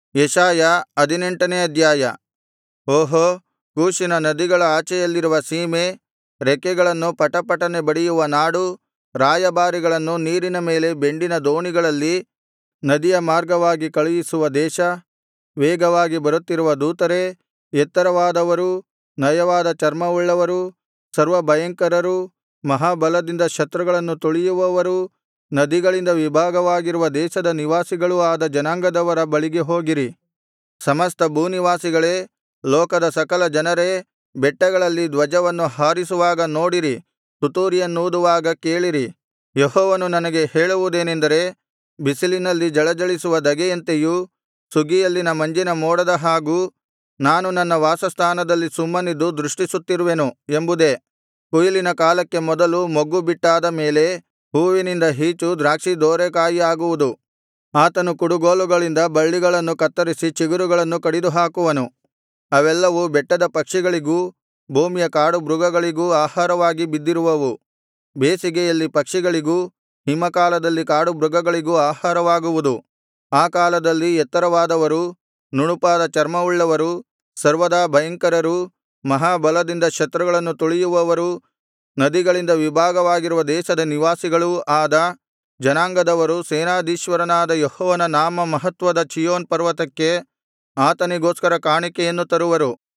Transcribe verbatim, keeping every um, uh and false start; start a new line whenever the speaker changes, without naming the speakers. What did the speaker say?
ಯೆಶಾಯ ಹದಿನೆಂಟನೇ ಅಧ್ಯಾಯ. ಓಹೋ, ಕೂಷಿನ ನದಿಗಳ ಆಚೆಯಲ್ಲಿರುವ ಸೀಮೆ, ರೆಕ್ಕೆಗಳನ್ನು ಪಟಪಟನೆ ಬಡಿಯುವ ನಾಡು, ರಾಯಭಾರಿಗಳನ್ನು ನೀರಿನ ಮೇಲೆ ಬೆಂಡಿನ ದೋಣಿಗಳಲ್ಲಿ ನದಿಯ ಮಾರ್ಗವಾಗಿ ಕಳುಹಿಸುವ ದೇಶ, ವೇಗವಾಗಿ ಬರುತ್ತಿರುವ ದೂತರೇ, ಎತ್ತರವಾದವರೂ ನಯವಾದ ಚರ್ಮವುಳ್ಳವರೂ, ಸರ್ವಭಯಂಕರರೂ, ಮಹಾಬಲದಿಂದ ಶತ್ರುಗಳನ್ನು ತುಳಿಯುವವರೂ, ನದಿಗಳಿಂದ ವಿಭಾಗವಾಗಿರುವ ದೇಶದ ನಿವಾಸಿಗಳೂ ಆದ ಜನಾಂಗದವರ ಬಳಿಗೆ ಹೋಗಿರಿ. ಸಮಸ್ತ ಭೂನಿವಾಸಿಗಳೇ, ಲೋಕದ ಸಕಲ ಜನರೇ, ಬೆಟ್ಟಗಳಲ್ಲಿ ಧ್ವಜವನ್ನು ಹಾರಿಸುವಾಗ ನೋಡಿರಿ, ತುತ್ತೂರಿಯನ್ನೂದುವಾಗ ಕೇಳಿರಿ. ಯೆಹೋವನು ನನಗೆ ಹೇಳುವುದೇನೆಂದರೆ, ಬಿಸಿಲಿನಲ್ಲಿ ಜಳಜಳಿಸುವ ಧಗೆಯಂತೆಯೂ ಸುಗ್ಗಿಯಲ್ಲಿನ ಮಂಜಿನ ಮೋಡದ ಹಾಗೂ ನಾನು ನನ್ನ ವಾಸಸ್ಥಾನದಲ್ಲಿ ಸುಮ್ಮನಿದ್ದು ದೃಷ್ಟಿಸುತ್ತಿರುವೆನು ಎಂಬುದೇ. ಕೊಯ್ಲಿನ ಕಾಲಕ್ಕೆ ಮೊದಲು ಮೊಗ್ಗು ಬಿಟ್ಟಾದ ಮೇಲೆ ಹೂವಿನಿಂದ ಈಚು ದ್ರಾಕ್ಷಿ ದೋರೆಕಾಯಿಯಾಗುವುದು. ಆತನು ಕುಡುಗೋಲುಗಳಿಂದ ಬಳ್ಳಿಗಳನ್ನು ಕತ್ತರಿಸಿ ಚಿಗುರುಗಳನ್ನು ಕಡಿದುಹಾಕುವನು. ಅವೆಲ್ಲವೂ ಬೆಟ್ಟದ ಪಕ್ಷಿಗಳಿಗೂ ಭೂಮಿಯ ಕಾಡುಮೃಗಗಳಿಗೂ ಆಹಾರವಾಗಿ ಬಿದ್ದಿರುವವು. ಬೇಸಿಗೆಯಲ್ಲಿ ಪಕ್ಷಿಗಳಿಗೂ ಹಿಮಕಾಲದಲ್ಲಿ ಕಾಡುಮೃಗಗಳಿಗೂ ಆಹಾರವಾಗುವುದು. ಆ ಕಾಲದಲ್ಲಿ ಎತ್ತರವಾದವರೂ ನುಣುಪಾದ ಚರ್ಮವುಳ್ಳವರೂ, ಸರ್ವದಾ ಭಯಂಕರರೂ, ಮಹಾಬಲದಿಂದ ಶತ್ರುಗಳನ್ನು ತುಳಿಯುವವರೂ, ನದಿಗಳಿಂದ ವಿಭಾಗವಾಗಿರುವ ದೇಶದ ನಿವಾಸಿಗಳೂ ಆದ ಜನಾಂಗದವರು ಸೇನಾಧೀಶ್ವರನಾದ ಯೆಹೋವನ ನಾಮ ಮಹತ್ವದ ಚೀಯೋನ್ ಪರ್ವತಕ್ಕೆ ಆತನಿಗೋಸ್ಕರ ಕಾಣಿಕೆಯನ್ನು ತರುವರು.